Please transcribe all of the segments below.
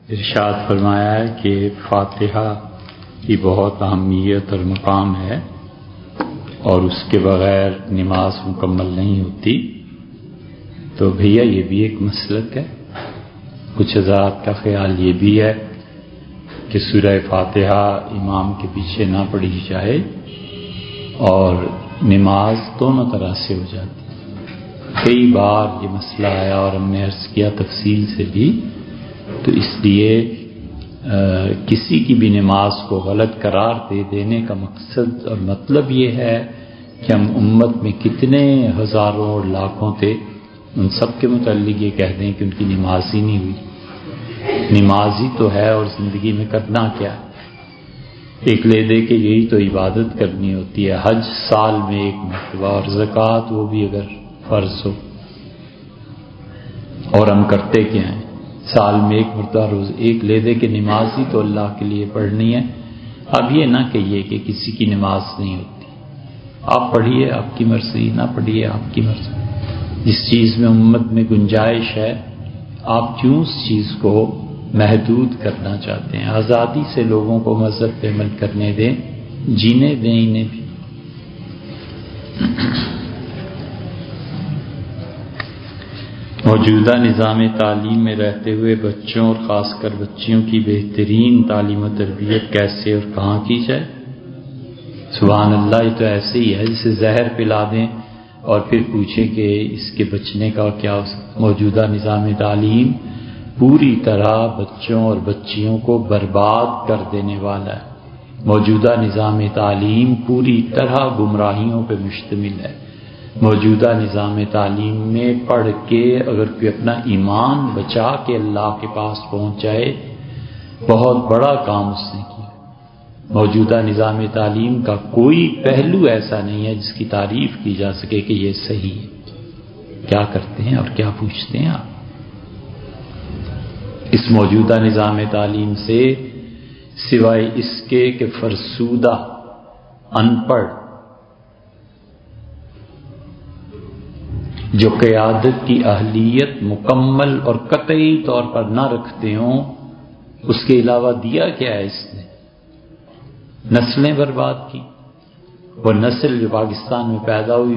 ارشاد فرمایا ہے کہ فاتحہ کی بہت اہمیت اور مقام ہے اور اس کے بغیر نماز مکمل نہیں ہوتی. تو بھیا یہ بھی ایک مسلک ہے. کچھ حضرات کا خیال یہ بھی ہے کہ سورہ فاتحہ امام کے پیچھے نہ پڑھی جائے اور نماز دونوں طرح سے ہو جاتی. کئی بار یہ مسئلہ آیا اور ہم نے عرض کیا تفصیل سے بھی. تو اس لیے کسی کی بھی نماز کو غلط قرار دے دینے کا مقصد اور مطلب یہ ہے کہ ہم امت میں کتنے ہزاروں اور لاکھوں تھے ان سب کے متعلق یہ کہہ دیں کہ ان کی نماز ہی نہیں ہوئی. نماز ہی تو ہے اور زندگی میں کرنا کیا ہے؟ ایک لے دے کہ یہی تو عبادت کرنی ہوتی ہے. حج سال میں ایک مرتبہ اور زکوٰۃ وہ بھی اگر فرض ہو. اور ہم کرتے کیا ہیں؟ سال میں ایک مرتبہ روز ایک لے دے کہ نماز ہی تو اللہ کے لیے پڑھنی ہے. اب یہ نہ کہیے کہ کسی کی نماز نہیں ہوتی. آپ پڑھیے، آپ کی مرضی، نہ پڑھیے آپ کی مرضی. جس چیز میں امت میں گنجائش ہے آپ کیوں اس چیز کو محدود کرنا چاہتے ہیں؟ آزادی سے لوگوں کو مذہب پہ عمل کرنے دیں، جینے دیں انہیں بھی. موجودہ نظام تعلیم میں رہتے ہوئے بچوں اور خاص کر بچیوں کی بہترین تعلیم و تربیت کیسے اور کہاں کی جائے؟ سبحان اللہ، یہ تو ایسے ہی ہے جسے زہر پلا دیں اور پھر پوچھیں کہ اس کے بچنے کا کیا ہو سکتا. موجودہ نظام تعلیم پوری طرح بچوں اور بچیوں کو برباد کر دینے والا ہے. موجودہ نظام تعلیم پوری طرح گمراہیوں پہ مشتمل ہے. موجودہ نظام تعلیم میں پڑھ کے اگر کوئی اپنا ایمان بچا کے اللہ کے پاس پہنچ جائے بہت بڑا کام اس نے کیا. موجودہ نظام تعلیم کا کوئی پہلو ایسا نہیں ہے جس کی تعریف کی جا سکے کہ یہ صحیح ہے. کیا کرتے ہیں اور کیا پوچھتے ہیں آپ؟ اس موجودہ نظام تعلیم سے سوائے اس کے کہ فرسودہ، ان پڑھ، جو قیادت کی اہلیت مکمل اور قطعی طور پر نہ رکھتے ہوں، اس کے علاوہ دیا کیا ہے اس نے؟ نسلیں برباد کی. وہ نسل جو پاکستان میں پیدا ہوئی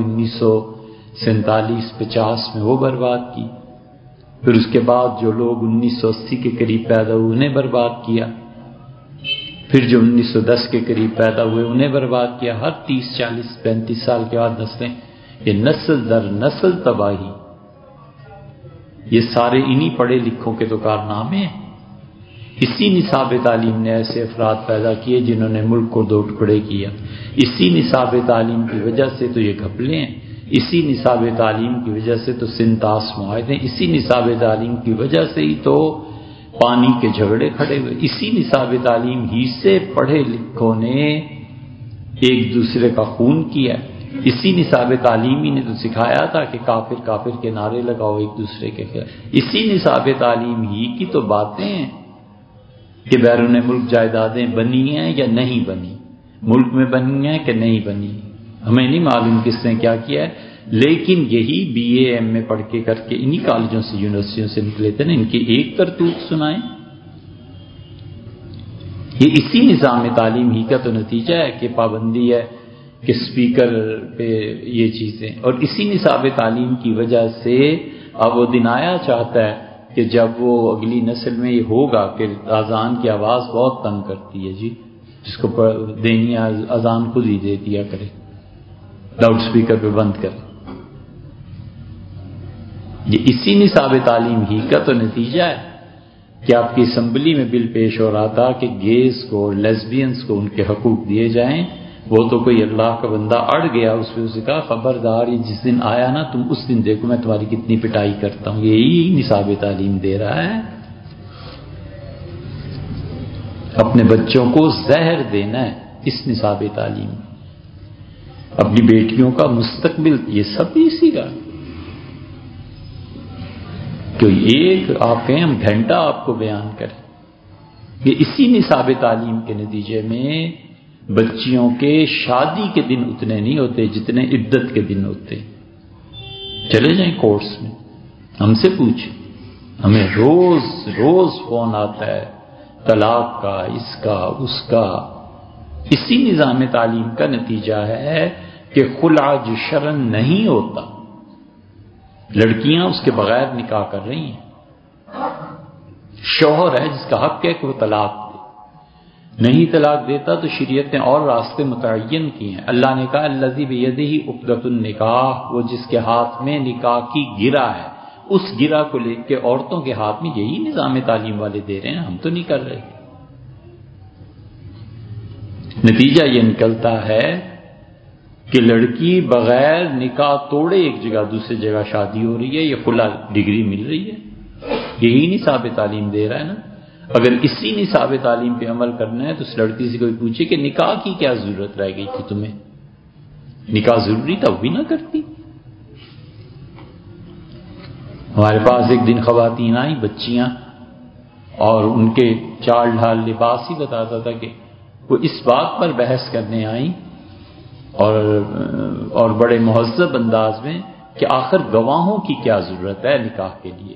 1947-50 میں وہ برباد کی. پھر اس کے بعد جو لوگ 1980 کے قریب پیدا ہوئے انہیں برباد کیا. پھر جو 1910 کے قریب پیدا ہوئے انہیں برباد کیا. ہر 30 40 35 سال کے بعد نسلیں، یہ نسل در نسل تباہی. یہ سارے انہی پڑھے لکھوں کے تو کارنامے ہیں. اسی نصاب تعلیم نے ایسے افراد پیدا کیے جنہوں نے ملک کو دو ٹکڑے کیا. اسی نصاب تعلیم کی وجہ سے تو یہ گھپلے ہیں. اسی نصاب تعلیم کی وجہ سے تو سنتاس معاہدے. اسی نصاب تعلیم کی وجہ سے ہی تو پانی کے جھگڑے کھڑے ہوئے. اسی نصاب تعلیم ہی سے پڑھے لکھوں نے ایک دوسرے کا خون کیا. اسی نصاب تعلیمی نے تو سکھایا تھا کہ کافر کافر کے نعرے لگاؤ ایک دوسرے کے خلاف. اسی نصاب تعلیم ہی کی تو باتیں ہیں کہ بیرون ملک جائیدادیں بنی ہیں یا نہیں بنی، ملک میں بنی ہیں کہ نہیں بنی. ہمیں نہیں معلوم کس نے کیا کیا ہے، لیکن یہی بی اے ایم اے پڑھ کے کر کے انہی کالجوں سے یونیورسٹیوں سے نکلے تھے نا. ان کی ایک کرتوت سنائیں. یہ اسی نظام تعلیم ہی کا تو نتیجہ ہے کہ پابندی ہے کہ اسپیکر پہ یہ چیزیں. اور اسی نصاب تعلیم کی وجہ سے اب وہ دن آیا چاہتا ہے کہ جب وہ اگلی نسل میں یہ ہوگا کہ اذان کی آواز بہت تنگ کرتی ہے جی، جس کو دینی اذان خود ہی دے دیا کرے، لاؤڈ اسپیکر پہ بند کرے. یہ اسی نصاب تعلیم ہی کا تو نتیجہ ہے کہ آپ کی اسمبلی میں بل پیش ہو رہا تھا کہ گیز کو، لیسبینز کو ان کے حقوق دیے جائیں. وہ تو کوئی اللہ کا بندہ اڑ گیا اس پہ، اسے کہا خبردار یہ جس دن آیا نا تم اس دن دیکھو میں تمہاری کتنی پٹائی کرتا ہوں. یہی نصاب تعلیم دے رہا ہے. اپنے بچوں کو زہر دینا ہے اس نصاب تعلیم. اپنی بیٹیوں کا مستقبل یہ سب اسی کا. کوئی ایک آپ کہیں ہم گھنٹہ آپ کو بیان کریں. یہ اسی نصاب تعلیم کے نتیجے میں بچیوں کے شادی کے دن اتنے نہیں ہوتے جتنے عدت کے دن ہوتے. چلے جائیں کورس میں، ہم سے پوچھیں. ہمیں روز روز فون آتا ہے طلاق کا، اس کا، اس کا۔ اسی نظام تعلیم کا نتیجہ ہے کہ خلع جو شرعن نہیں ہوتا، لڑکیاں اس کے بغیر نکاح کر رہی ہیں۔ شوہر ہے جس کا حق ہے کہ وہ طلاق دے، نہیں طلاق دیتا تو شریعت نے اور راستے متعین کیے ہیں۔ اللہ نے کہا الذی بیدہ عقدۃ النکاح، وہ جس کے ہاتھ میں نکاح کی گرہ ہے، اس گرہ کو لے کے عورتوں کے ہاتھ میں یہی نظام تعلیم والے دے رہے ہیں، ہم تو نہیں کر رہے۔ نتیجہ یہ نکلتا ہے کہ لڑکی بغیر نکاح توڑے ایک جگہ دوسری جگہ شادی ہو رہی ہے، یہ خلا ڈگری مل رہی ہے، یہی نصاب تعلیم دے رہا ہے نا۔ اگر اسی نصاب تعلیم پہ عمل کرنا ہے تو اس لڑکی سے کوئی پوچھے کہ نکاح کی کیا ضرورت رہ گئی تھی تمہیں، نکاح ضروری تھا وہ بھی نہ کرتی۔ ہمارے پاس ایک دن خواتین آئیں بچیاں، اور ان کے چال ڈھال لباس ہی بتاتا تھا کہ وہ اس بات پر بحث کرنے آئیں اور بڑے مہذب انداز میں کہ آخر گواہوں کی کیا ضرورت ہے نکاح کے لیے۔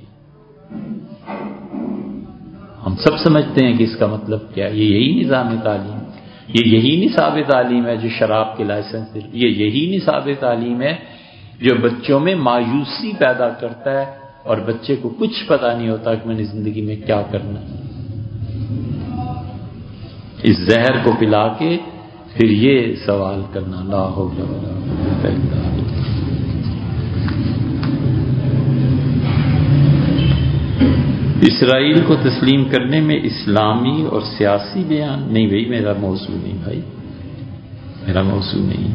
ہم سب سمجھتے ہیں کہ اس کا مطلب کیا ہے، یہ یہی نظام تعلیم، یہ یہی نصاب تعلیم ہے جو شراب کے لائسنس دے، یہ یہی نصاب تعلیم ہے جو بچوں میں مایوسی پیدا کرتا ہے اور بچے کو کچھ پتہ نہیں ہوتا کہ میں نے زندگی میں کیا کرنا ہے۔ اس زہر کو پلا کے پھر یہ سوال کرنا لا حول ولا قوت الا باللہ۔ اسرائیل کو تسلیم کرنے میں اسلامی اور سیاسی بیان نہیں، بھائی میرا موضوع نہیں، بھائی میرا موضوع نہیں۔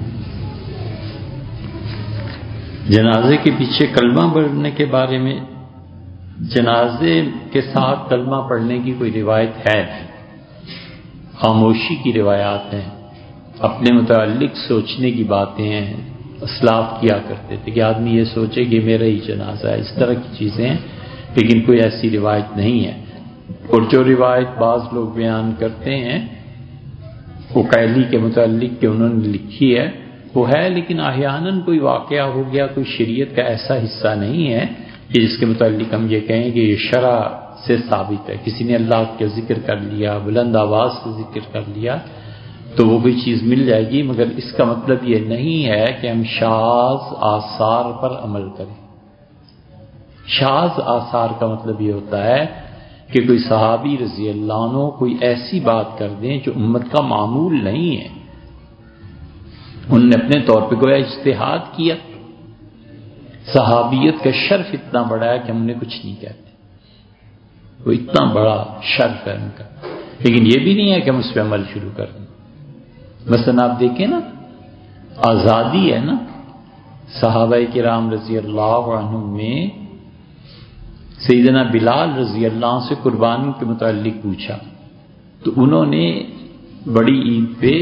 جنازے کے پیچھے کلمہ پڑھنے کے بارے میں، جنازے کے ساتھ کلمہ پڑھنے کی کوئی روایت ہے نہیں، خاموشی کی روایات ہیں، اپنے متعلق سوچنے کی باتیں ہیں۔ اسلاف کیا کرتے تھے کہ آدمی یہ سوچے کہ میرا ہی جنازہ ہے، اس طرح کی چیزیں ہیں، لیکن کوئی ایسی روایت نہیں ہے۔ اور جو روایت بعض لوگ بیان کرتے ہیں اقیلی کے متعلق کہ انہوں نے لکھی ہے وہ ہے، لیکن احیاناً کوئی واقعہ ہو گیا، کوئی شریعت کا ایسا حصہ نہیں ہے کہ جس کے متعلق ہم یہ کہیں کہ یہ شرع سے ثابت ہے۔ کسی نے اللہ کا ذکر کر لیا، بلند آواز سے ذکر کر لیا تو وہ کوئی چیز مل جائے گی، مگر اس کا مطلب یہ نہیں ہے کہ ہم شاذ آثار پر عمل کریں۔ شاذ آثار کا مطلب یہ ہوتا ہے کہ کوئی صحابی رضی اللہ عنہ کوئی ایسی بات کر دیں جو امت کا معمول نہیں ہے، انہوں نے اپنے طور پہ گویا اجتہاد کیا۔ صحابیت کا شرف اتنا بڑا ہے کہ ہم انہیں کچھ نہیں کہتے، وہ اتنا بڑا شرف ہے ان کا، لیکن یہ بھی نہیں ہے کہ ہم اس پہ عمل شروع کر دیں۔ مثلا آپ دیکھیں نا، آزادی ہے نا، صحابہ کرام رضی اللہ عنہم میں سیدنا بلال رضی اللہ عنہ سے قربانی کے متعلق پوچھا تو انہوں نے بڑی عید پہ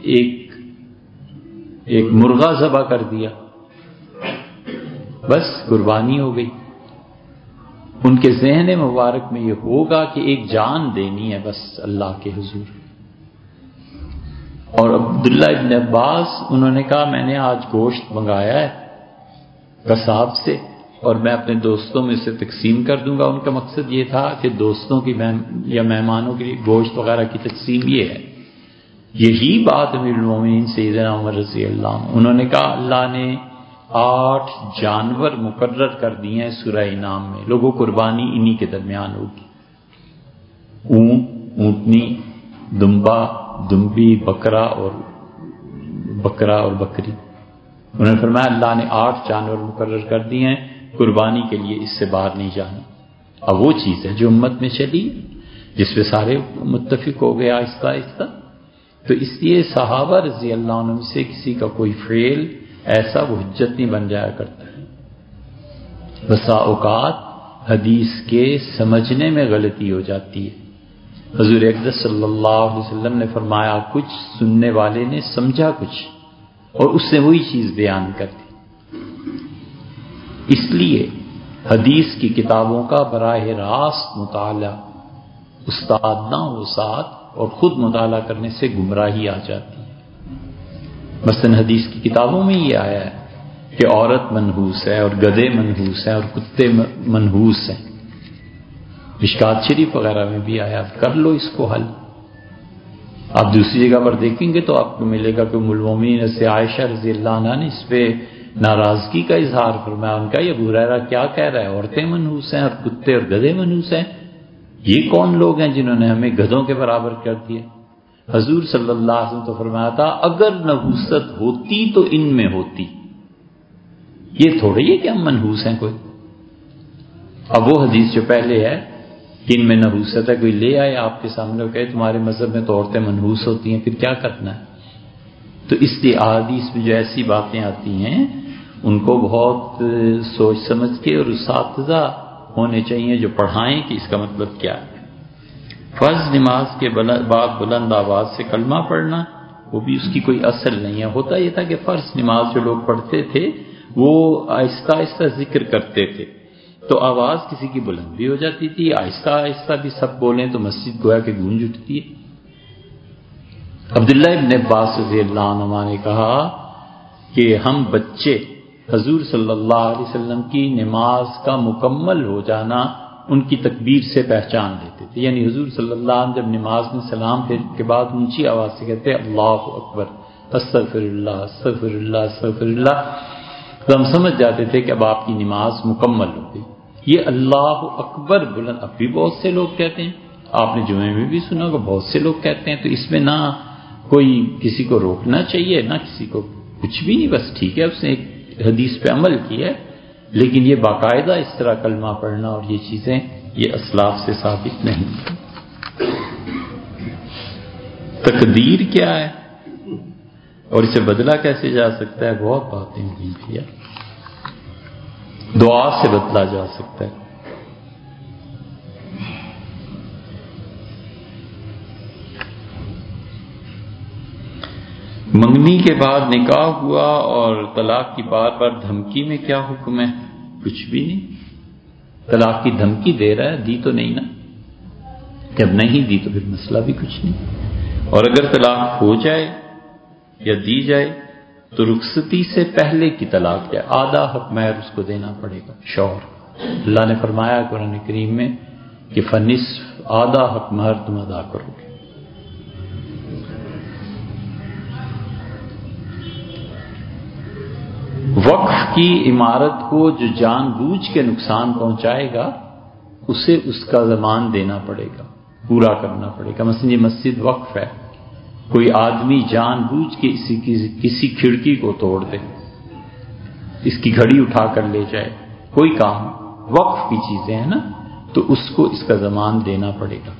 ایک مرغا ذبح کر دیا، بس قربانی ہو گئی۔ ان کے ذہن مبارک میں یہ ہوگا کہ ایک جان دینی ہے بس اللہ کے حضور۔ اور عبداللہ ابن عباس انہوں نے کہا میں نے آج گوشت منگایا ہے قصاب سے اور میں اپنے دوستوں میں اسے تقسیم کر دوں گا۔ ان کا مقصد یہ تھا کہ دوستوں کی یا مہمانوں کے لیے گوشت وغیرہ کی تقسیم یہ ہے۔ یہی بات امیر المومنین سیدنا عمر رضی اللہ عنہ، انہوں نے کہا اللہ نے 8 جانور مقرر کر دیے ہیں سورہ انعام میں، لوگوں قربانی انہی کے درمیان ہوگی، اونٹ، اونٹنی، دمبا، دمبی، بکرا اور بکری۔ انہوں نے فرمایا اللہ نے 8 جانور مقرر کر دیے ہیں قربانی کے لیے، اس سے باہر نہیں جانا۔ اب وہ چیز ہے جو امت میں چلی جس پہ سارے متفق ہو گئے آہستہ آہستہ۔ تو اس لیے صحابہ رضی اللہ عنہ سے کسی کا کوئی فعل ایسا وہ حجت نہیں بن جایا کرتا ہے۔ بسا اوقات حدیث کے سمجھنے میں غلطی ہو جاتی ہے۔ حضور اقدس صلی اللہ علیہ وسلم نے فرمایا کچھ، سننے والے نے سمجھا کچھ اور اس نے وہی چیز بیان کر دی۔ اس لیے حدیث کی کتابوں کا براہ راست مطالعہ، استاد نہ ہو ساتھ اور خود مطالعہ کرنے سے گمراہی آ جاتی ہے۔ مثلا حدیث کی کتابوں میں یہ آیا ہے کہ عورت منحوس ہے اور گدھے منحوس ہیں اور کتے منحوس ہیں، مشکات شریف وغیرہ میں بھی آیا، کر لو اس کو حل۔ آپ دوسری جگہ پر دیکھیں گے تو آپ کو ملے گا کہ ام المومنین سے عائشہ رضی اللہ عنہا نے اس پہ ناراضگی کا اظہار فرمایا۔ ان کا یہ ابو ہریرہ کیا کہہ رہا ہے، عورتیں منحوس ہیں اور کتے اور گدھے منحوس ہیں؟ یہ کون لوگ ہیں جنہوں نے ہمیں گدھوں کے برابر کر دیا؟ حضور صلی اللہ علیہ وسلم تو فرمایا تھا اگر نحوست ہوتی تو ان میں ہوتی، یہ تھوڑی ہے کہ ہم منحوس ہیں کوئی۔ اب وہ حدیث جو پہلے ہے کہ ان میں نحوست ہے، کوئی لے آئے آپ کے سامنے اور کہے تمہارے مذہب میں تو عورتیں منحوس ہوتی ہیں، پھر کیا کرنا ہے؟ تو اس لیے احادیث میں جو ایسی باتیں آتی ہیں ان کو بہت سوچ سمجھ کے، اور اساتذہ ہونے چاہیے جو پڑھائیں کہ اس کا مطلب کیا ہے۔ فرض نماز کے بعد بلند آواز سے کلمہ پڑھنا، وہ بھی اس کی کوئی اصل نہیں ہے۔ ہوتا یہ تھا کہ فرض نماز جو لوگ پڑھتے تھے وہ آہستہ آہستہ ذکر کرتے تھے، تو آواز کسی کی بلند بھی ہو جاتی تھی، آہستہ آہستہ بھی سب بولیں تو مسجد گویا کہ گونج اٹھتی ہے۔ عبداللہ ابن عباس رضی اللہ عنہ نے کہا کہ ہم بچے حضور صلی اللہ علیہ وسلم کی نماز کا مکمل ہو جانا ان کی تکبیر سے پہچان لیتے تھے، یعنی حضور صلی اللہ علیہ وسلم جب نماز میں سلام پھیرنے کے بعد اونچی آواز سے کہتے اللہ اکبر استغفر اللہ استغفر اللہ استغفر اللہ، تو ہم سمجھ جاتے تھے کہ اب آپ کی نماز مکمل ہو گئی۔ یہ اللہ اکبر بلند اب بھی بہت سے لوگ کہتے ہیں، آپ نے جمعے میں بھی سنا ہوگا بہت سے لوگ کہتے ہیں، تو اس میں نہ کوئی کسی کو روکنا چاہیے نہ کسی کو کچھ بھی نہیں، بس ٹھیک ہے اس نے ایک حدیث پہ عمل کیا ہے، لیکن یہ باقاعدہ اس طرح کلمہ پڑھنا اور یہ چیزیں یہ اسلاف سے ثابت نہیں۔ تقدیر کیا ہے اور اسے بدلا کیسے جا سکتا ہے؟ بہت باتیں ہوئی تھی، دعا سے بدلا جا سکتا ہے۔ منگنی کے بعد نکاح ہوا اور طلاق کی بار بار دھمکی میں کیا حکم ہے؟ کچھ بھی نہیں، طلاق کی دھمکی دے رہا ہے، دی تو نہیں نا، جب نہیں دی تو پھر مسئلہ بھی کچھ نہیں۔ اور اگر طلاق ہو جائے یا دی جائے تو رخصتی سے پہلے کی طلاق ہے، آدھا حق مہر اس کو دینا پڑے گا شوہر۔ اللہ نے فرمایا قرآن کریم میں کہ فنصف، آدھا حق مہر تم ادا کرو گے۔ وقف کی عمارت کو جو جان بوجھ کے نقصان پہنچائے گا اسے اس کا ضمان دینا پڑے گا، پورا کرنا پڑے گا۔ مثلا یہ مسجد وقف ہے، کوئی آدمی جان بوجھ کے کسی کھڑکی کو توڑ دے، اس کی گھڑی اٹھا کر لے جائے، کوئی کام وقف کی چیزیں ہیں نا، تو اس کو اس کا ضمان دینا پڑے گا۔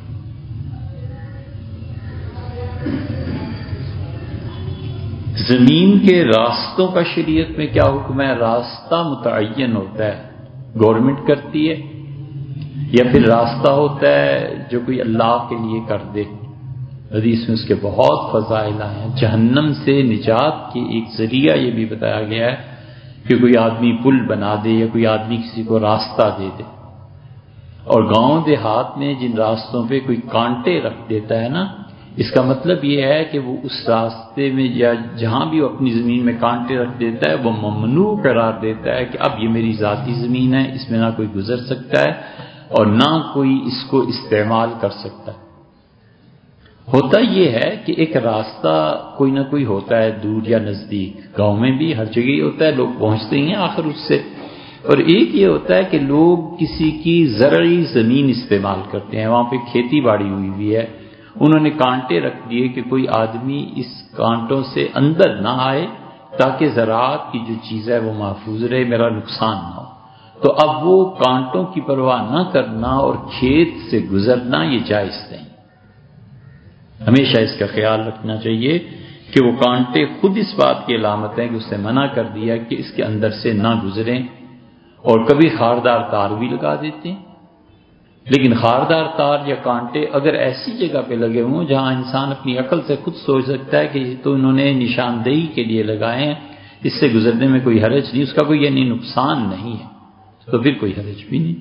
زمین کے راستوں کا شریعت میں کیا حکم ہے؟ راستہ متعین ہوتا ہے، گورنمنٹ کرتی ہے، یا پھر راستہ ہوتا ہے جو کوئی اللہ کے لیے کر دے۔ حدیث میں اس کے بہت فضائل ہیں۔ جہنم سے نجات کے ایک ذریعہ یہ بھی بتایا گیا ہے کہ کوئی آدمی پل بنا دے یا کوئی آدمی کسی کو راستہ دے دے۔ اور گاؤں دیہات میں جن راستوں پہ کوئی کانٹے رکھ دیتا ہے نا، اس کا مطلب یہ ہے کہ وہ اس راستے میں یا جہاں بھی وہ اپنی زمین میں کانٹے رکھ دیتا ہے وہ ممنوع قرار دیتا ہے کہ اب یہ میری ذاتی زمین ہے، اس میں نہ کوئی گزر سکتا ہے اور نہ کوئی اس کو استعمال کر سکتا ہے۔ ہوتا یہ ہے کہ ایک راستہ کوئی نہ کوئی ہوتا ہے دور یا نزدیک، گاؤں میں بھی ہر جگہ ہی ہوتا ہے، لوگ پہنچتے ہی ہیں آخر اس سے۔ اور ایک یہ ہوتا ہے کہ لوگ کسی کی زرعی زمین استعمال کرتے ہیں، وہاں پہ کھیتی باڑی ہوئی ہے، انہوں نے کانٹے رکھ دیے کہ کوئی آدمی اس کانٹوں سے اندر نہ آئے تاکہ زراعت کی جو چیز ہے وہ محفوظ رہے، میرا نقصان نہ ہو۔ تو اب وہ کانٹوں کی پرواہ نہ کرنا اور کھیت سے گزرنا یہ جائز نہیں۔ ہمیشہ اس کا خیال رکھنا چاہیے کہ وہ کانٹے خود اس بات کی علامت ہیں کہ اس نے منع کر دیا کہ اس کے اندر سے نہ گزریں، اور کبھی خاردار تار بھی لگا دیتے ہیں۔ لیکن خاردار تار یا کانٹے اگر ایسی جگہ پہ لگے ہوں جہاں انسان اپنی عقل سے خود سوچ سکتا ہے کہ یہ تو انہوں نے نشاندہی کے لیے لگائے ہیں، اس سے گزرنے میں کوئی حرج نہیں، اس کا کوئی یعنی نقصان نہیں ہے، تو پھر کوئی حرج بھی نہیں۔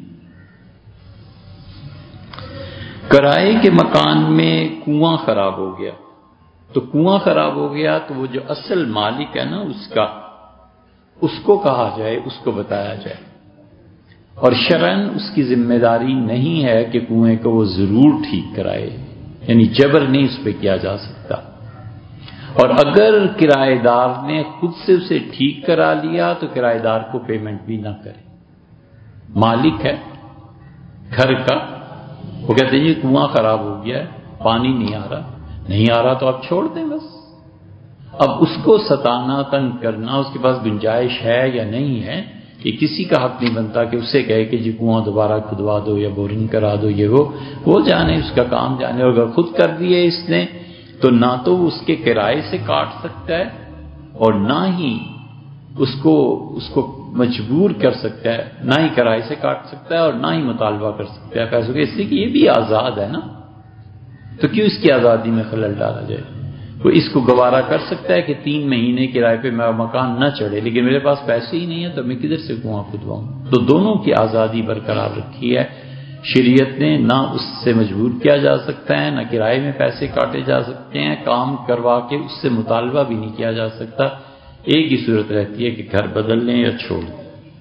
کرائے کے مکان میں کنواں خراب ہو گیا، تو کنواں خراب ہو گیا تو وہ جو اصل مالک ہے نا اس کو کہا جائے، اس کو بتایا جائے اور شرعاً اس کی ذمہ داری نہیں ہے کہ کنویں کو وہ ضرور ٹھیک کرائے، یعنی جبر نہیں اس پہ کیا جا سکتا۔ اور اگر کرایہ دار نے خود سے اسے ٹھیک کرا لیا تو کرایہ دار کو پیمنٹ بھی نہ کرے۔ مالک ہے گھر کا، وہ کہتے ہیں یہ کنواں خراب ہو گیا ہے، پانی نہیں آ رہا تو آپ چھوڑ دیں بس۔ اب اس کو ستانا، تنگ کرنا، اس کے پاس گنجائش ہے یا نہیں ہے، کہ کسی کا حق نہیں بنتا کہ اسے کہے کہ جی کنواں دوبارہ کھدوا دو یا بورنگ کرا دو، یہ وہ جانے، اس کا کام جانے۔ اور اگر خود کر دیے اس نے تو نہ تو اس کے کرائے سے کاٹ سکتا ہے اور نہ ہی اس کو مجبور کر سکتا ہے، نہ ہی کرائے سے کاٹ سکتا ہے اور نہ ہی مطالبہ کر سکتا ہے پیسوں کے، اس لیے کہ یہ بھی آزاد ہے نا، تو کیوں اس کی آزادی میں خلل ڈالا جائے؟ وہ اس کو گوارا کر سکتا ہے کہ 3 مہینے کرائے پہ میرا مکان نہ چڑھے، لیکن میرے پاس پیسے ہی نہیں ہے تو میں کدھر سے کنواں کھدواؤں؟ تو دونوں کی آزادی برقرار رکھی ہے شریعت نے، نہ اس سے مجبور کیا جا سکتا ہے، نہ کرائے میں پیسے کاٹے جا سکتے ہیں، کام کروا کے اس سے مطالبہ بھی نہیں کیا جا سکتا۔ ایک ہی صورت رہتی ہے کہ گھر بدل لیں یا چھوڑ دیں۔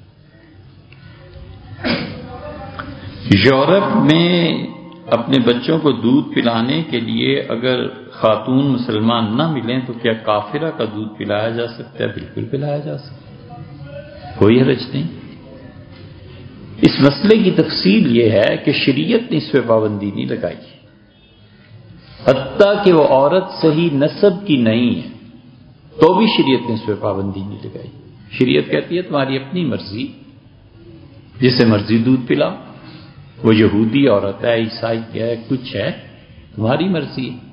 یورپ میں اپنے بچوں کو دودھ پلانے کے لیے اگر خاتون مسلمان نہ ملیں تو کیا کافرہ کا دودھ پلایا جا سکتا ہے؟ بالکل پلایا جا سکتا ہے، کوئی حرج نہیں۔ اس مسئلے کی تفصیل یہ ہے کہ شریعت نے اس پہ پابندی نہیں لگائی، حتیٰ کہ وہ عورت صحیح نسب کی نہیں ہے تو بھی شریعت نے اس پہ پابندی نہیں لگائی۔ شریعت کہتی ہے تمہاری اپنی مرضی، جسے مرضی دودھ پلاؤ، وہ یہودی عورت ہے، عیسائی ہے، کچھ ہے، تمہاری مرضی ہے۔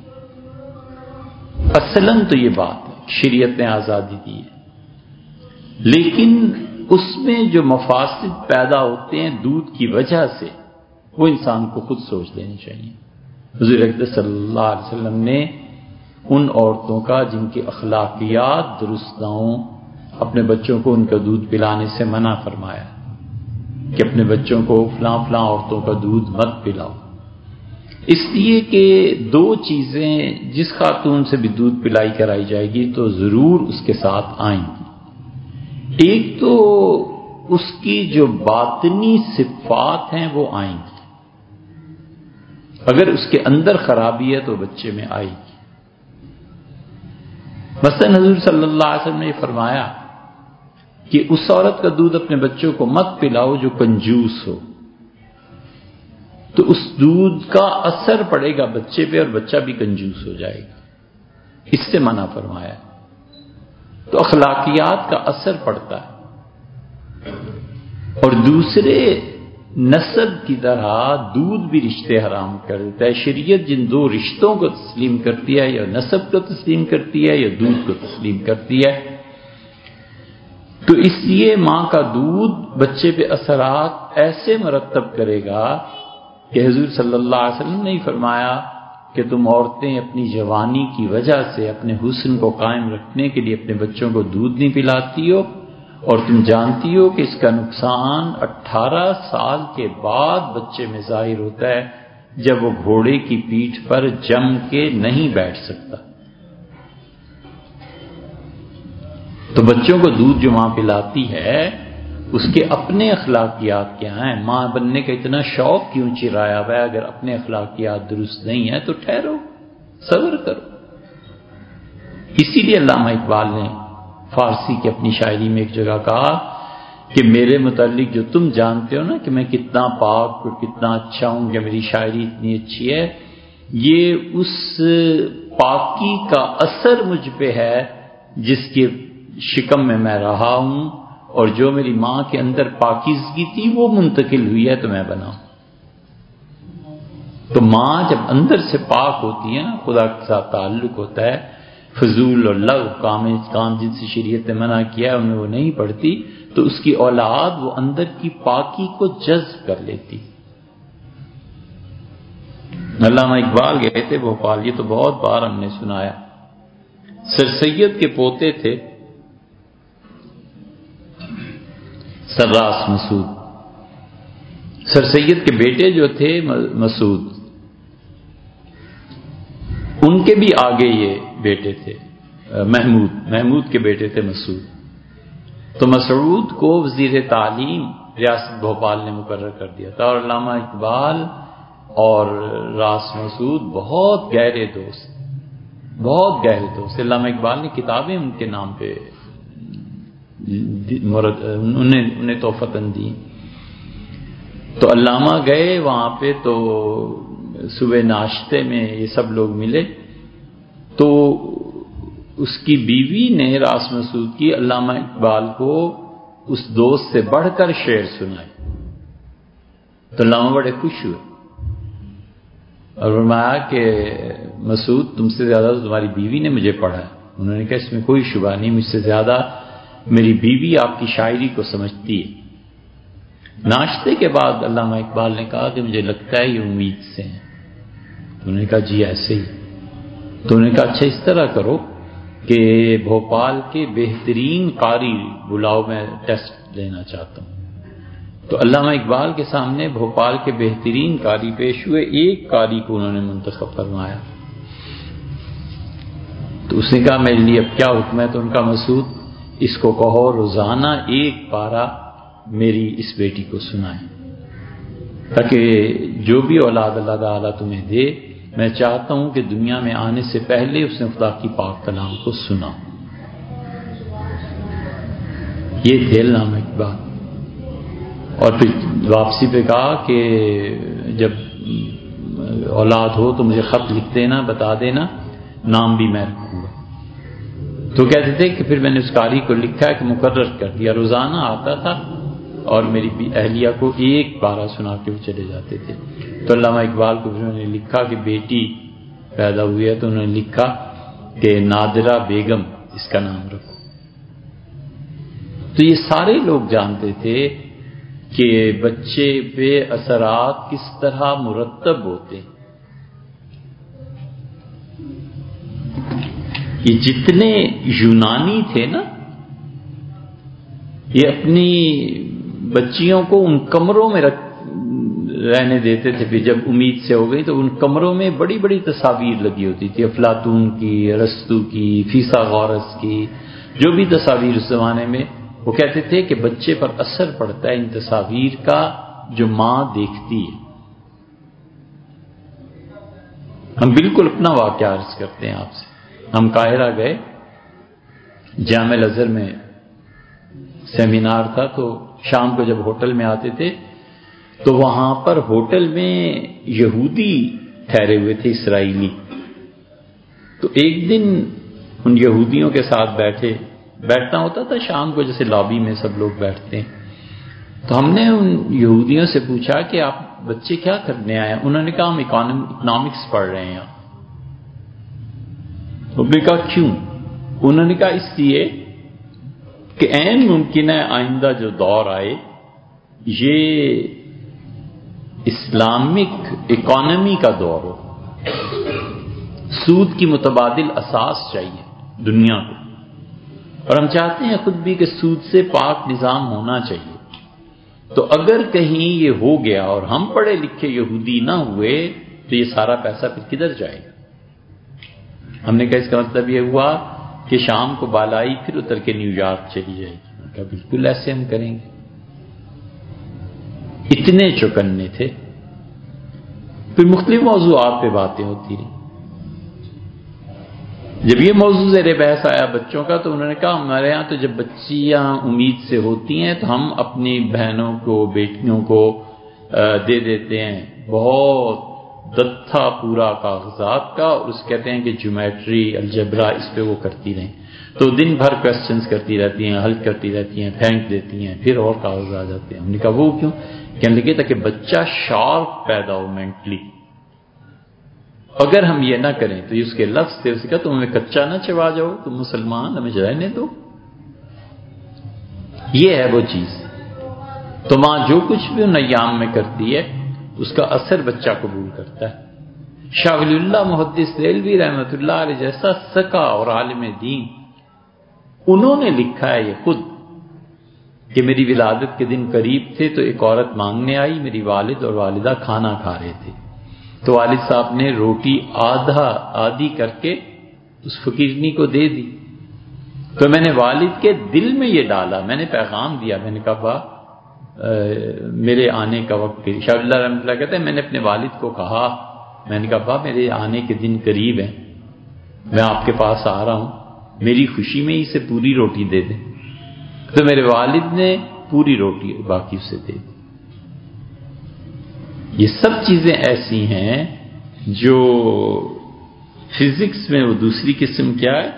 اصلاً تو یہ بات ہے شریعت نے آزادی دی ہے، لیکن اس میں جو مفاسد پیدا ہوتے ہیں دودھ کی وجہ سے وہ انسان کو خود سوچ لینی چاہیے۔ حضور اکرم صلی اللہ علیہ وسلم نے ان عورتوں کا جن کی اخلاقیات درست نہ ہوں اپنے بچوں کو ان کا دودھ پلانے سے منع فرمایا کہ اپنے بچوں کو فلاں فلاں عورتوں کا دودھ مت پلاؤ، اس لیے کہ 2 چیزیں جس خاتون سے بھی دودھ پلائی کرائی جائے گی تو ضرور اس کے ساتھ آئیں گی۔ ایک تو اس کی جو باطنی صفات ہیں وہ آئیں گی، اگر اس کے اندر خرابی ہے تو بچے میں آئے گی۔ مثلا حضور صلی اللہ علیہ وسلم نے یہ فرمایا کہ اس عورت کا دودھ اپنے بچوں کو مت پلاؤ جو کنجوس ہو، تو اس دودھ کا اثر پڑے گا بچے پہ اور بچہ بھی کنجوس ہو جائے گا، اس سے منع فرمایا۔ تو اخلاقیات کا اثر پڑتا ہے۔ اور دوسرے نسب کی طرح دودھ بھی رشتے حرام کر دیتا ہے۔ شریعت جن 2 رشتوں کو تسلیم کرتی ہے، یا نسب کو تسلیم کرتی ہے یا دودھ کو تسلیم کرتی ہے، تو اس لیے ماں کا دودھ بچے پہ اثرات ایسے مرتب کرے گا کہ حضور صلی اللہ علیہ وسلم نے فرمایا کہ تم عورتیں اپنی جوانی کی وجہ سے اپنے حسن کو قائم رکھنے کے لیے اپنے بچوں کو دودھ نہیں پلاتی ہو، اور تم جانتی ہو کہ اس کا نقصان 18 سال کے بعد بچے میں ظاہر ہوتا ہے جب وہ گھوڑے کی پیٹھ پر جم کے نہیں بیٹھ سکتا۔ تو بچوں کو دودھ جو ماں پلاتی ہے اس کے اپنے اخلاقیات کیا ہیں؟ ماں بننے کا اتنا شوق کیوں چرایا ہوا ہے؟ اگر اپنے اخلاقیات درست نہیں ہیں تو ٹھہرو، صبر کرو۔ اسی لیے علامہ اقبال نے فارسی کی اپنی شاعری میں ایک جگہ کہا کہ میرے متعلق جو تم جانتے ہو نا کہ میں کتنا پاک اور کتنا اچھا ہوں، کہ میری شاعری اتنی اچھی ہے، یہ اس پاکی کا اثر مجھ پہ ہے جس کے شکم میں میں رہا ہوں، اور جو میری ماں کے اندر پاکیزگی تھی وہ منتقل ہوئی ہے تو میں بنا ہوں۔ تو ماں جب اندر سے پاک ہوتی ہے نا، خدا کے ساتھ تعلق ہوتا ہے، فضول اور لغو کام جن سے شریعت نے منع کیا ہے انہیں وہ نہیں پڑھتی، تو اس کی اولاد وہ اندر کی پاکی کو جذب کر لیتی۔ علامہ اقبال گئے تھے بھوپال، یہ تو بہت بار ہم نے سنایا۔ سر سید کے پوتے تھے سراس مسعود، سر سید کے بیٹے جو تھے مسعود، ان کے بھی آگے یہ بیٹے تھے محمود کے بیٹے تھے مسعود۔ تو مسعود کو وزیر تعلیم ریاست بھوپال نے مقرر کر دیا تھا، اور علامہ اقبال اور راس مسعود بہت گہرے دوست، بہت گہرے دوست۔ علامہ اقبال نے کتابیں ان کے نام پہ انہیں تحفتاً دی۔ تو علامہ گئے وہاں پہ، تو صبح ناشتے میں یہ سب لوگ ملے، تو اس کی بیوی نے راس مسعود کی علامہ اقبال کو اس دوست سے بڑھ کر شعر سنائے، تو علامہ بڑے خوش ہوئے اور فرمایا کہ مسعود تم سے زیادہ تو تمہاری بیوی نے مجھے پڑھا ہے۔ انہوں نے کہا اس میں کوئی شبہ نہیں، مجھ سے زیادہ میری بیوی آپ کی شاعری کو سمجھتی ہے۔ ناشتے کے بعد علامہ اقبال نے کہا کہ مجھے لگتا ہے یہ امید سے ہیں۔ تو انہوں نے کہا جی ایسے ہی۔ تو انہوں نے کہا اچھا اس طرح کرو کہ بھوپال کے بہترین قاری بلاؤ، میں ٹیسٹ لینا چاہتا ہوں۔ تو علامہ اقبال کے سامنے بھوپال کے بہترین قاری پیش ہوئے، ایک قاری کو انہوں نے منتخب فرمایا۔ تو اس نے کہا میرے لیے اب کیا حکم ہے؟ تو ان کا مسعود اس کو کہو روزانہ ایک پارہ میری اس بیٹی کو سنائیں، تاکہ جو بھی اولاد اللہ تعالیٰ تمہیں دے، میں چاہتا ہوں کہ دنیا میں آنے سے پہلے اس نے خدا کی پاک کلام کو سنا۔ یہ تھے علامہ اقبال۔ اور پھر واپسی پہ کہا کہ جب اولاد ہو تو مجھے خط لکھ دینا، بتا دینا، نام بھی میں رکھوں گا۔ تو کہتے تھے کہ پھر میں نے اس قاری کو لکھا کہ مقرر کر دیا، روزانہ آتا تھا اور میری اہلیہ کو ایک پارہ سنا کے وہ چلے جاتے تھے۔ تو علامہ اقبال کو پھر انہوں نے لکھا کہ بیٹی پیدا ہوئی ہے، تو انہوں نے لکھا کہ نادرہ بیگم اس کا نام رکھو۔ تو یہ سارے لوگ جانتے تھے کہ بچے پہ اثرات کس طرح مرتب ہوتے ہیں۔ یہ جتنے یونانی تھے نا، یہ اپنی بچیوں کو ان کمروں میں رہنے دیتے تھے، پھر جب امید سے ہو گئی تو ان کمروں میں بڑی بڑی تصاویر لگی ہوتی تھی، افلاطون کی، ارسطو کی، فیثاغورس کی، جو بھی تصاویر اس زمانے میں۔ وہ کہتے تھے کہ بچے پر اثر پڑتا ہے ان تصاویر کا جو ماں دیکھتی ہے۔ ہم بالکل اپنا واقعہ عرض کرتے ہیں آپ سے۔ ہم قاہرہ گئے، جامع الازہر میں سیمینار تھا، تو شام کو جب ہوٹل میں آتے تھے تو وہاں پر ہوٹل میں یہودی ٹھہرے ہوئے تھے، اسرائیلی۔ تو ایک دن ان یہودیوں کے ساتھ بیٹھنا ہوتا تھا شام کو، جیسے لابی میں سب لوگ بیٹھتے ہیں۔ تو ہم نے ان یہودیوں سے پوچھا کہ آپ بچے کیا کرنے آئے ہیں؟ انہوں نے کہا ہم اکنامکس پڑھ رہے ہیں۔ انہوں نے کہا کیوں؟ انہوں نے کہا اس لیے کہ عین ممکن ہے آئندہ جو دور آئے یہ اسلامک اکانومی کا دور ہو، سود کی متبادل اساس چاہیے دنیا کو، اور ہم چاہتے ہیں خود بھی کہ سود سے پاک نظام ہونا چاہیے۔ تو اگر کہیں یہ ہو گیا اور ہم پڑھے لکھے یہودی نہ ہوئے تو یہ سارا پیسہ پھر کدھر جائے گا؟ ہم نے کہا اس کا مطلب یہ ہوا کہ شام کو بالائی پھر اتر کے نیو یارک چلی جائے گی۔ میں نے کہا بالکل ایسے ہم کریں گے۔ اتنے چوکنے تھے۔ پھر مختلف موضوعات پہ باتیں ہوتی رہیں۔ جب یہ موضوع زیر بحث آیا بچوں کا، تو انہوں نے کہا ہمارے ہاں تو جب بچیاں امید سے ہوتی ہیں تو ہم اپنی بہنوں کو، بیٹیوں کو دے دیتے ہیں بہت دتھا پورا کاغذات کا، اور اس کہتے ہیں کہ جیومیٹری، الجبرا، اس پہ وہ کرتی رہیں۔ تو دن بھر کوسچنز کرتی رہتی ہیں، حل کرتی رہتی ہیں، پھینک دیتی ہیں، پھر اور کاغذ آ جاتے ہیں۔ ہم نے کہا وہ کیوں؟ کہنے لگے تاکہ بچہ شارپ پیدا ہو مینٹلی۔ اگر ہم یہ نہ کریں تو اس کے لفظ تھے، اس نے کہا تم ہمیں کچا نہ چبا جاؤ، تم مسلمان، ہمیں رہنے دو۔ یہ ہے وہ چیز۔ تو ماں جو کچھ بھی ان ایام میں کرتی ہے اس کا اثر بچہ قبول کرتا ہے۔ شاہ ولی اللہ محدث دہلوی رحمۃ اللہ علیہ جیسا سکا اور عالم دین، انہوں نے لکھا ہے یہ خود کہ میری ولادت کے دن قریب تھے تو ایک عورت مانگنے آئی، میری والد اور والدہ کھانا کھا رہے تھے، تو والد صاحب نے روٹی آدھی کر کے اس فقیرنی کو دے دی۔ تو میں نے والد کے دل میں یہ ڈالا، میں نے پیغام دیا، میں نے کہا میرے آنے کا وقت قریب. شاہ اللہ رحمۃ اللہ کہتے ہیں میں نے اپنے والد کو کہا, میں نے کہا ابا میرے آنے کے دن قریب ہیں, میں آپ کے پاس آ رہا ہوں, میری خوشی میں اسے پوری روٹی دے دیں. تو میرے والد نے پوری روٹی باقی اسے دے دی. یہ سب چیزیں ایسی ہیں جو فزکس میں وہ دوسری قسم کیا ہے,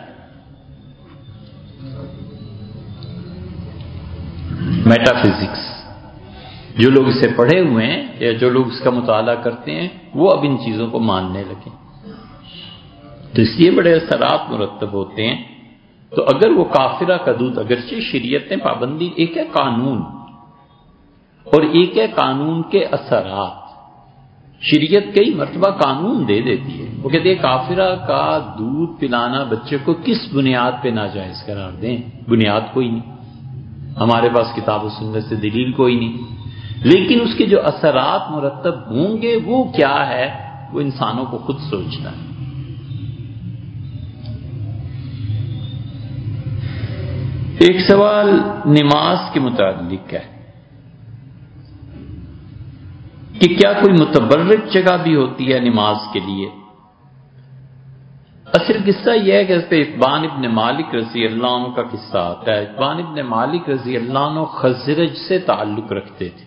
میٹا فزکس. جو لوگ اسے پڑھے ہوئے ہیں یا جو لوگ اس کا مطالعہ کرتے ہیں وہ اب ان چیزوں کو ماننے لگے, تو اس لیے بڑے اثرات مرتب ہوتے ہیں. تو اگر وہ کافرہ کا دودھ, اگرچہ شریعت نے پابندی, ایک ہے قانون اور ایک ہے قانون کے اثرات. شریعت کئی مرتبہ قانون دے دیتی ہے, وہ کہتے ہیں کافرہ کا دودھ پلانا بچے کو کس بنیاد پہ ناجائز قرار دیں, بنیاد کوئی نہیں, ہمارے پاس کتاب و سنت سے دلیل کوئی نہیں, لیکن اس کے جو اثرات مرتب ہوں گے وہ کیا ہے وہ انسانوں کو خود سوچنا ہے. ایک سوال نماز کے متعلق ہے کہ کیا کوئی متبرک جگہ بھی ہوتی ہے نماز کے لیے. اصل قصہ یہ ہے کہ حضرت اتبان ابن مالک رضی اللہ عنہ کا قصہ آتا ہے. اتبان ابن مالک رضی اللہ عنہ خزرج سے تعلق رکھتے تھے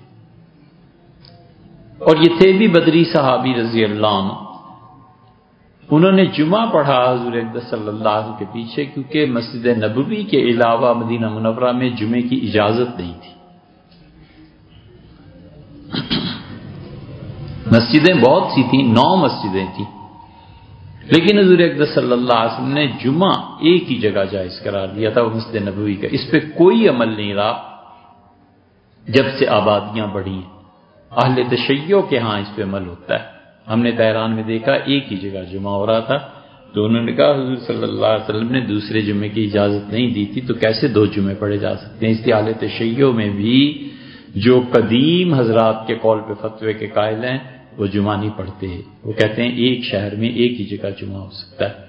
اور یہ تھے بھی بدری صحابی رضی اللہ عنہ. انہوں نے جمعہ پڑھا حضور اقدس صلی اللہ علیہ وسلم کے پیچھے, کیونکہ مسجد نبوی کے علاوہ مدینہ منورہ میں جمعے کی اجازت نہیں تھی. مسجدیں بہت سی تھیں, 9 مسجدیں تھیں, لیکن حضور اقدس صلی اللہ علیہ وسلم نے جمعہ ایک ہی جگہ جائز قرار دیا تھا, وہ مسجد نبوی کا. اس پہ کوئی عمل نہیں رہا جب سے آبادیاں بڑھی ہیں. اہل تشیع کے ہاں اس پہ عمل ہوتا ہے. ہم نے تہران میں دیکھا ایک ہی جگہ جمعہ ہو رہا تھا, تو انہوں نے کہا حضور صلی اللہ علیہ وسلم نے دوسرے جمعے کی اجازت نہیں دی تھی, تو کیسے 2 جمعے پڑھے جا سکتے ہیں. اس لیے اہل تشیع میں بھی جو قدیم حضرات کے قول پہ فتوے کے قائل ہیں وہ جمعہ نہیں پڑھتے. وہ کہتے ہیں ایک شہر میں ایک ہی جگہ جمعہ ہو سکتا ہے.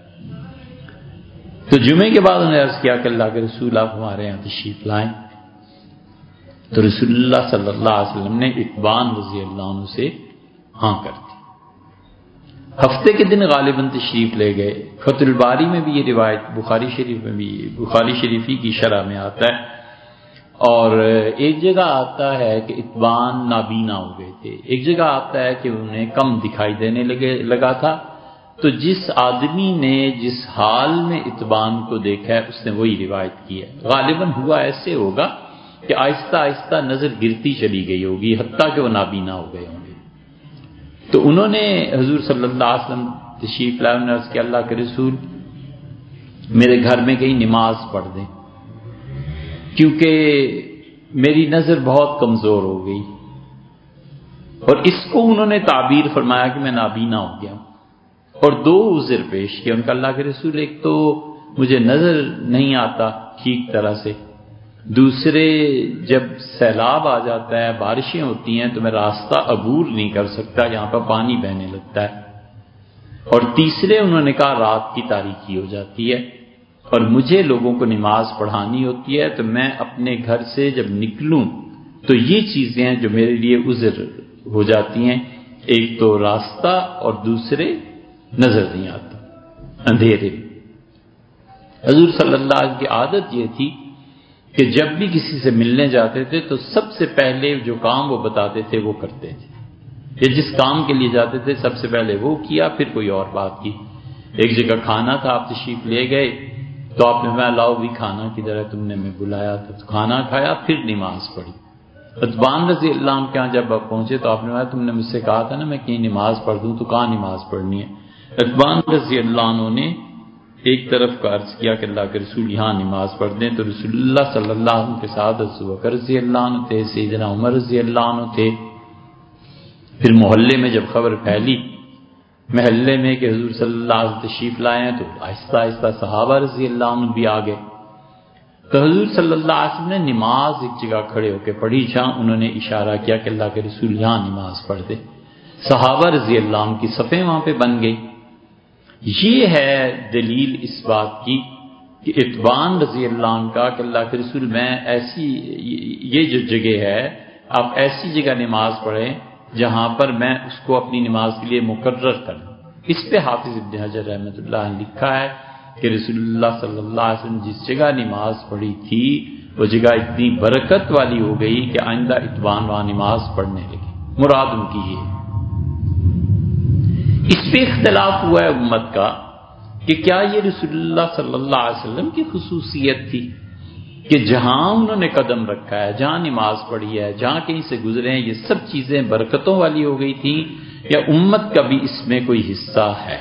تو جمعے کے بعد انہوں نے عرض کیا کہ اللہ کے رسول آپ ہمارے یہاں تشریف لائیں. تو رسول اللہ صلی اللہ علیہ وسلم نے اتبان رضی اللہ عنہ سے ہاں کر دی. ہفتے کے دن غالباً تشریف لے گئے. فتح الباری میں بھی یہ روایت, بخاری شریف میں بھی, بخاری شریفی کی شرح میں آتا ہے. اور ایک جگہ آتا ہے کہ اتبان نابینا ہو گئے تھے, ایک جگہ آتا ہے کہ انہیں کم دکھائی دینے لگا تھا. تو جس آدمی نے جس حال میں اتبان کو دیکھا ہے اس نے وہی روایت کی ہے. غالباً ہوا ایسے ہوگا کہ آہستہ آہستہ نظر گرتی چلی گئی ہوگی حتیٰ کہ وہ نابینا ہو گئے ہوں گے. تو انہوں نے حضور صلی اللہ علیہ وسلم تشریف لائے, انہوں نے عرض کیا اللہ کے رسول میرے گھر میں کہیں نماز پڑھ دیں, کیونکہ میری نظر بہت کمزور ہو گئی. اور اس کو انہوں نے تعبیر فرمایا کہ میں نابینا ہو گیا, اور 2 عذر پیش کیا ان کا. اللہ کے رسول ایک تو مجھے نظر نہیں آتا ٹھیک طرح سے, دوسرے جب سیلاب آ جاتا ہے, بارشیں ہوتی ہیں تو میں راستہ عبور نہیں کر سکتا, یہاں پر پانی بہنے لگتا ہے, اور تیسرے انہوں نے کہا رات کی تاریکی ہو جاتی ہے اور مجھے لوگوں کو نماز پڑھانی ہوتی ہے, تو میں اپنے گھر سے جب نکلوں تو یہ چیزیں ہیں جو میرے لیے عذر ہو جاتی ہیں, ایک تو راستہ اور دوسرے نظر نہیں آتا اندھیرے. حضور صلی اللہ علیہ وسلم کی عادت یہ تھی کہ جب بھی کسی سے ملنے جاتے تھے تو سب سے پہلے جو کام وہ بتاتے تھے وہ کرتے تھے, یا جس کام کے لیے جاتے تھے سب سے پہلے وہ کیا پھر کوئی اور بات کی. ایک جگہ کھانا تھا, آپ تشریف لے گئے تو آپ نے فرمایا لاؤ بھی کھانا کدھر ہے, تم نے ہمیں بلایا تھا, تو کھانا کھایا پھر نماز پڑھی. اتبان رضی اللہ عنہ کے ہاں جب آپ پہنچے تو آپ نے فرمایا تم نے مجھ سے کہا تھا نا میں کہیں نماز پڑھ دوں, تو کہاں نماز پڑھنی ہے. اتبان رضی اللہ عنہ نے ایک طرف کا عرض کیا کہ اللہ کے رسول یہاں نماز پڑھ دیں, تو رسول اللہ صلی اللہ علیہ وسلم کے ساتھ ابو بکر رضی اللہ عنہ تھے, سیدنا عمر رضی اللہ عنہ تھے. پھر محلے میں جب خبر پھیلی محلے میں کہ حضور صلی اللہ علیہ وسلم تشریف لائے ہیں, تو آہستہ آہستہ صحابہ رضی اللہ عنہ بھی آ گئے. تو حضور صلی اللہ علیہ وسلم نے نماز ایک جگہ کھڑے ہو کے پڑھی, جہاں انہوں نے اشارہ کیا کہ اللہ کے رسول یہاں نماز پڑھ دے. صحابہ رضی اللہ عنہ کی صفیں وہاں پہ بن گئی. یہ ہے دلیل اس بات کی کہ اتبان رضی اللہ عنہ کا کہ اللہ کے رسول میں ایسی یہ جو جگہ ہے آپ ایسی جگہ نماز پڑھیں جہاں پر میں اس کو اپنی نماز کے لیے مقرر کروں۔ اس پہ حافظ ابن حجر رحمۃ اللہ نے لکھا ہے کہ رسول اللہ صلی اللہ علیہ وسلم جس جگہ نماز پڑھی تھی وہ جگہ اتنی برکت والی ہو گئی کہ آئندہ اتوان وہاں نماز پڑھنے لگے۔ مراد ان کی یہ ہے۔ اس پہ اختلاف ہوا ہے امت کا کہ کیا یہ رسول اللہ صلی اللہ علیہ وسلم کی خصوصیت تھی کہ جہاں انہوں نے قدم رکھا ہے، جہاں نماز پڑھی ہے، جہاں کہیں سے گزرے ہیں، یہ سب چیزیں برکتوں والی ہو گئی تھیں، یا امت کا بھی اس میں کوئی حصہ ہے؟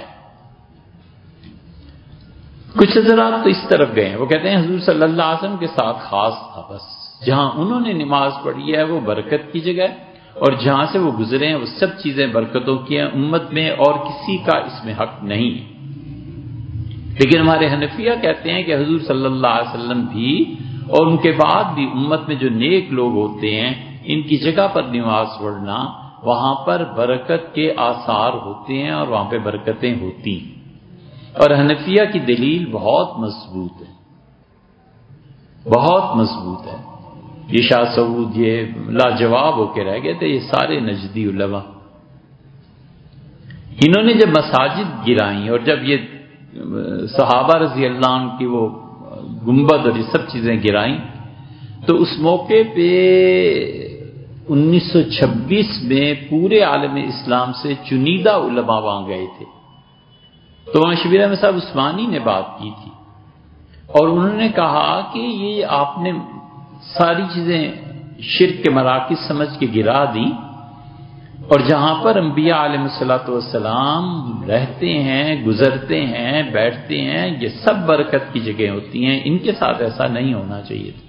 کچھ حضرات تو اس طرف گئے ہیں، وہ کہتے ہیں حضور صلی اللہ علیہ وسلم کے ساتھ خاص تھا، بس جہاں انہوں نے نماز پڑھی ہے وہ برکت کی جگہ ہے، اور جہاں سے وہ گزرے ہیں وہ سب چیزیں برکتوں کی ہیں، امت میں اور کسی کا اس میں حق نہیں ہے۔ لیکن ہمارے حنفیہ کہتے ہیں کہ حضور صلی اللہ علیہ وسلم بھی اور ان کے بعد بھی امت میں جو نیک لوگ ہوتے ہیں، ان کی جگہ پر نماز پڑھنا، وہاں پر برکت کے آثار ہوتے ہیں اور وہاں پہ برکتیں ہوتی ہیں۔ اور حنفیہ کی دلیل بہت مضبوط ہے، بہت مضبوط ہے۔ یہ شاہ سعود یہ لاجواب ہو کے رہ گئے تھے، یہ سارے نجدی علماء، انہوں نے جب مساجد گرائیں اور جب یہ صحابہ رضی اللہ عنہ کی وہ گنبد اور یہ سب چیزیں گرائیں، تو اس موقع پہ 1926 میں پورے عالم اسلام سے چنیدہ علماء وہاں گئے تھے۔ تو وہاں شبیر احمد صاحب عثمانی نے بات کی تھی اور انہوں نے کہا کہ یہ آپ نے ساری چیزیں شرک کے مراکز سمجھ کے گرا دیں، اور جہاں پر انبیاء علیہ الصلوۃ والسلام رہتے ہیں، گزرتے ہیں، بیٹھتے ہیں، یہ سب برکت کی جگہیں ہوتی ہیں، ان کے ساتھ ایسا نہیں ہونا چاہیے تھا۔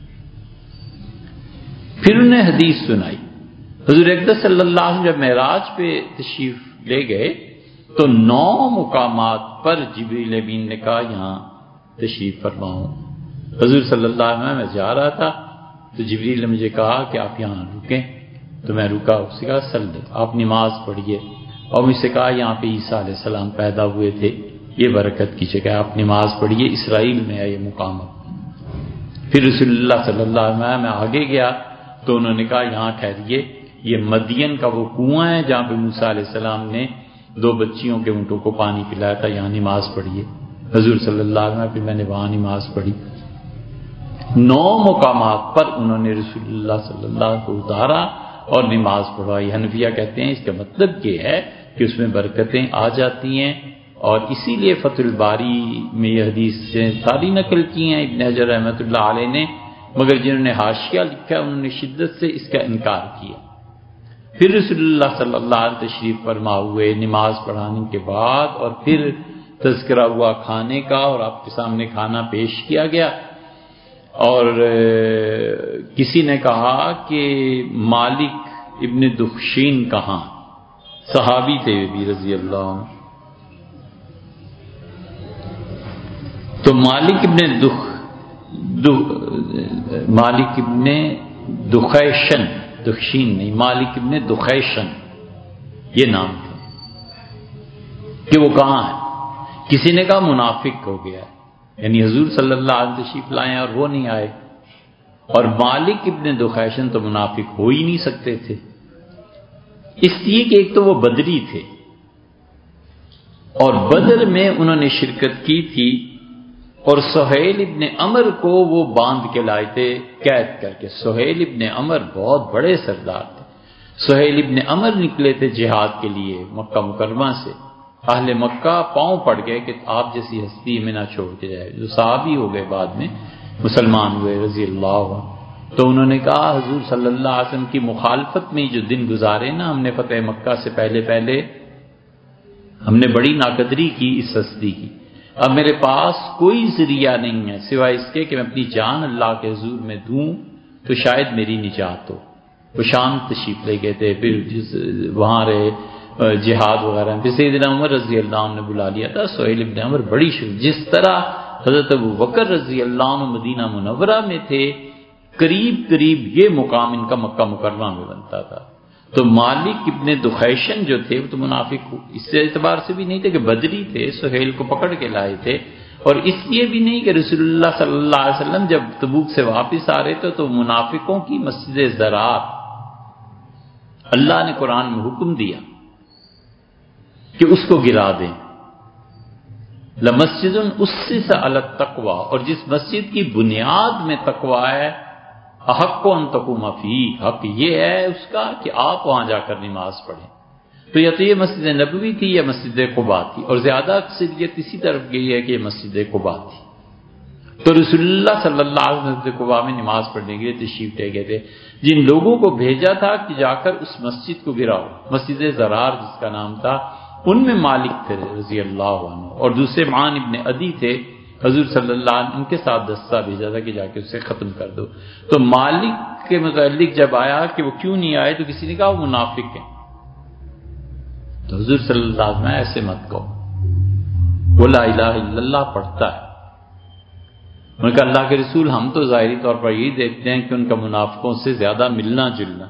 پھر انہیں حدیث سنائی، حضور اقدس صلی اللہ علیہ وسلم جب معراج پہ تشریف لے گئے تو 9 مقامات پر جبریل امین نے کہا یہاں تشریف فرماؤ۔ حضور صلی اللہ علیہ وسلم میں جا رہا تھا تو جبریل نے مجھے کہا کہ آپ یہاں رکیں، تو میں رکا، اس سے کہا صلی آپ نماز پڑھیے، اور مجھ سے کہا یہاں پہ عیسیٰ علیہ السلام پیدا ہوئے تھے، یہ برکت کی جگہ، آپ نماز پڑھیے، اسرائیل میں ہے یہ مقام۔ پھر رسول اللہ صلی اللہ علیہ وسلم میں آگے گیا تو انہوں نے کہا یہاں ٹھہریے، یہ مدین کا وہ کنواں ہے جہاں پہ موسیٰ علیہ السلام نے 2 بچیوں کے اونٹوں کو پانی پلایا تھا، یہاں نماز پڑھیے۔ حضور صلی اللہ علیہ وسلم، پھر میں نے وہاں نماز پڑھی۔ 9 مقامات پر انہوں نے رسول اللہ صلی اللہ علیہ وسلم کو اتارا اور نماز پڑھوائی۔ حنفیہ کہتے ہیں اس کا مطلب یہ ہے کہ اس میں برکتیں آ جاتی ہیں، اور اسی لیے فتح الباری میں یہ حدیث ساری نقل کی ہیں ابن حجر رحمۃ اللہ علیہ نے، مگر جنہوں نے حاشیہ لکھا انہوں نے شدت سے اس کا انکار کیا۔ پھر رسول اللہ صلی اللہ علیہ وسلم تشریف فرما ہوئے نماز پڑھانے کے بعد، اور پھر تذکرہ ہوا کھانے کا، اور آپ کے سامنے کھانا پیش کیا گیا، اور کسی نے کہا کہ مالک ابن دخشین کہاں، صحابی تھے بھی رضی اللہ عنہ، تو مالک ابن دخیشن، دخشین نہیں، مالک ابن دخیشن یہ نام تھا، کہ وہ کہاں ہے؟ کسی نے کہا منافق ہو گیا، یعنی حضور صلی اللہ علیہ وسلم تشریف لائے اور وہ نہیں آئے، اور مالک ابن دخیشن تو منافق ہو ہی نہیں سکتے تھے، اس لیے کہ ایک تو وہ بدری تھے اور بدر میں انہوں نے شرکت کی تھی، اور سہیل ابن عمر کو وہ باندھ کے لائے تھے قید کر کے۔ سہیل ابن عمر بہت بڑے سردار تھے، سہیل ابن عمر نکلے تھے جہاد کے لیے مکہ مکرمہ سے، اہل مکہ پاؤں پڑ گئے کہ آپ جیسی ہستی ہمیں نہ چھوڑ کے جائے، جو صحابی ہو گئے بعد میں مسلمان ہوئے رضی اللہ عنہ۔ تو انہوں نے کہا حضور صلی اللہ علیہ وسلم کی مخالفت میں جو دن گزارے نا، ہم نے فتح مکہ سے پہلے ہم نے بڑی ناقدری کی اس ہستی کی، اب میرے پاس کوئی ذریعہ نہیں ہے سوائے اس کے کہ میں اپنی جان اللہ کے حضور میں دوں تو شاید میری نجات ہو۔ وہ شام تشریف لے گئے تھے، پھر وہاں رہے جہاد وغیرہ، پھر سیدنا عمر رضی اللہ عنہ نے بلا لیا تھا سہیل ابن عمر، بڑی جس طرح حضرت ابوبکر رضی اللہ عنہ مدینہ منورہ میں تھے، قریب یہ مقام ان کا مکہ مکرمہ میں بنتا تھا۔ تو مالک ابن دخیشن جو تھے وہ تو منافق اس اعتبار سے بھی نہیں تھے کہ بدری تھے، سہیل کو پکڑ کے لائے تھے، اور اس لیے بھی نہیں کہ رسول اللہ صلی اللہ علیہ وسلم جب تبوک سے واپس آ رہے تھے تو منافقوں کی مسجد زرار اللہ نے قرآن میں حکم دیا کہ اس کو گرا دیں. لمسجد اسس علی التقوی، اور جس مسجد کی بنیاد میں تقوی ہے، احق ان تقوم فیہ، حق یہ ہے اس کا کہ آپ وہاں جا کر نماز پڑھیں. تو یا تو یہ مسجد نبوی تھی یا مسجد قباء تھی، اور زیادہ اکثریت اسی طرف گئی ہے کہ یہ مسجد قباء تھی. تو رسول اللہ صلی اللہ علیہ وسلم مسجد قباء میں نماز پڑھنے کے لیے تشریف لے گئے تھے. جن لوگوں کو بھیجا تھا کہ جا کر اس مسجد کو گراؤ، مسجد زرار جس کا نام تھا، ان میں مالک تھے رضی اللہ عنہ، اور دوسرے معان ابن عدی تھے. حضور صلی اللہ علیہ وسلم ان کے ساتھ دستہ بھیجا تھا کہ جا کے اسے ختم کر دو. تو مالک کے متعلق جب آیا کہ وہ کیوں نہیں آئے، تو کسی نے کہا وہ منافق ہیں. تو حضور صلی اللہ علیہ وسلم ایسے مت کہو، وہ لا الہ الا اللہ پڑھتا ہے. انہوں نے کہا اللہ کے رسول ہم تو ظاہری طور پر یہی دیکھتے ہیں کہ ان کا منافقوں سے زیادہ ملنا جلنا،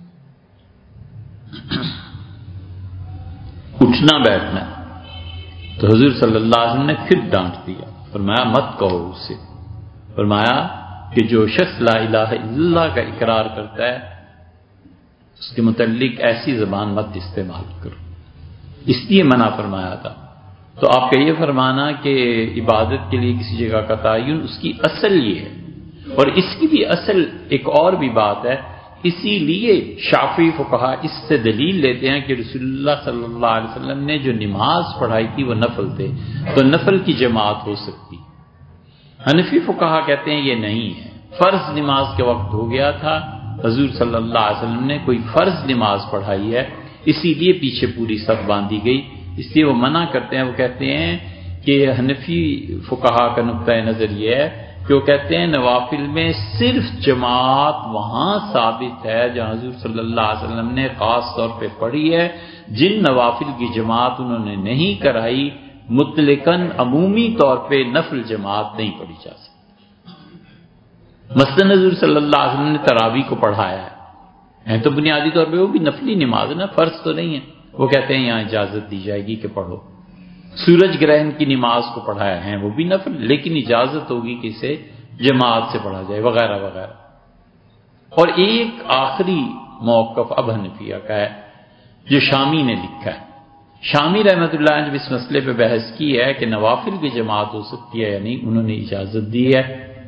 اٹھنا بیٹھنا. تو حضور صلی اللہ علیہ وسلم نے پھر ڈانٹ دیا، فرمایا مت کہو اسے. فرمایا کہ جو شخص لا الہ الا اللہ کا اقرار کرتا ہے اس کے متعلق ایسی زبان مت استعمال کرو، اس لیے منع فرمایا تھا. تو آپ کا یہ فرمانا کہ عبادت کے لیے کسی جگہ کا تعین، اس کی اصل یہ ہے. اور اس کی بھی اصل ایک اور بھی بات ہے، اسی لیے شافعی فقہا اس سے دلیل لیتے ہیں کہ رسول اللہ صلی اللہ علیہ وسلم نے جو نماز پڑھائی تھی وہ نفل تھے، تو نفل کی جماعت ہو سکتی. حنفی فقہا کہتے ہیں یہ نہیں ہے، فرض نماز کے وقت ہو گیا تھا، حضور صلی اللہ علیہ وسلم نے کوئی فرض نماز پڑھائی ہے، اسی لیے پیچھے پوری صف باندھی گئی. اس لیے وہ منع کرتے ہیں. وہ کہتے ہیں کہ حنفی فقہا کا نقطہ نظر یہ ہے کہ وہ کہتے ہیں نوافل میں صرف جماعت وہاں ثابت ہے جہاں حضور صلی اللہ علیہ وسلم نے خاص طور پہ پڑھی ہے. جن نوافل کی جماعت انہوں نے نہیں کرائی، مطلقاً عمومی طور پہ نفل جماعت نہیں پڑھی جا سکتی. مثلاً حضور صلی اللہ علیہ وسلم نے تراویح کو پڑھایا ہے تو بنیادی طور پہ وہ بھی نفلی نماز ہے نا، فرض تو نہیں ہے. وہ کہتے ہیں یہاں اجازت دی جائے گی کہ پڑھو. سورج گرہن کی نماز کو پڑھایا ہے وہ بھی نفل، لیکن اجازت ہوگی کہ اسے جماعت سے پڑھا جائے وغیرہ وغیرہ. اور ایک آخری موقف اب حنفیہ کا ہے جو شامی نے لکھا ہے. شامی رحمۃ اللہ نے جب اس مسئلے پہ بحث کی ہے کہ نوافل کی جماعت ہو سکتی ہے یا نہیں، انہوں نے اجازت دی ہے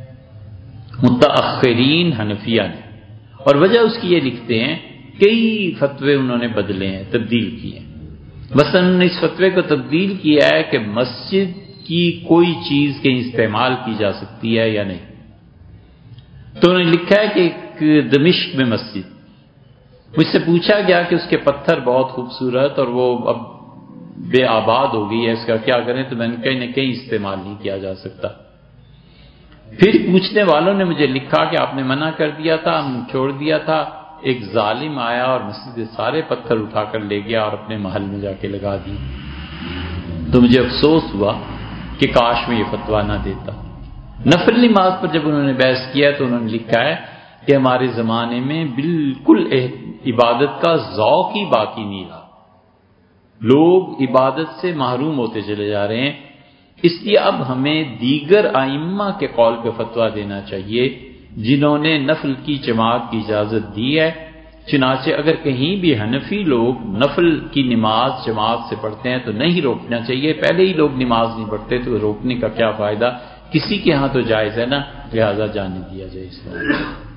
متأخرین حنفیہ نے. اور وجہ اس کی یہ لکھتے ہیں کئی فتوے انہوں نے بدلے ہیں، تبدیل کیے ہیں. مثلا انہوں نے اس فتوے کو تبدیل کیا ہے کہ مسجد کی کوئی چیز کہیں استعمال کی جا سکتی ہے یا نہیں. تو انہوں نے لکھا ہے کہ ایک دمشق میں مسجد، مجھ سے پوچھا گیا کہ اس کے پتھر بہت خوبصورت اور وہ اب بے آباد ہو گئی ہے، اس کا کیا کریں؟ تو میں نے کہیں نہ کہیں استعمال نہیں کیا جا سکتا. پھر پوچھنے والوں نے مجھے لکھا کہ آپ نے منع کر دیا تھا، ہم چھوڑ دیا تھا، ایک ظالم آیا اور مسجد سے سارے پتھر اٹھا کر لے گیا اور اپنے محل میں جا کے لگا دی. تو مجھے افسوس ہوا کہ کاش میں یہ فتویٰ نہ دیتا. نفل نماز پر جب انہوں نے بحث کیا تو انہوں نے لکھا ہے کہ ہمارے زمانے میں بالکل عبادت کا ذوق ہی باقی نہیں رہا، لوگ عبادت سے محروم ہوتے چلے جا رہے ہیں. اس لیے اب ہمیں دیگر ائمہ کے قول پہ فتویٰ دینا چاہیے جنہوں نے نفل کی جماعت کی اجازت دی ہے. چنانچہ اگر کہیں بھی حنفی لوگ نفل کی نماز جماعت سے پڑھتے ہیں تو نہیں روکنا چاہیے. پہلے ہی لوگ نماز نہیں پڑھتے تو روکنے کا کیا فائدہ؟ کسی کے ہاں تو جائز ہے نا، لہذا جانے دیا جائے اس میں.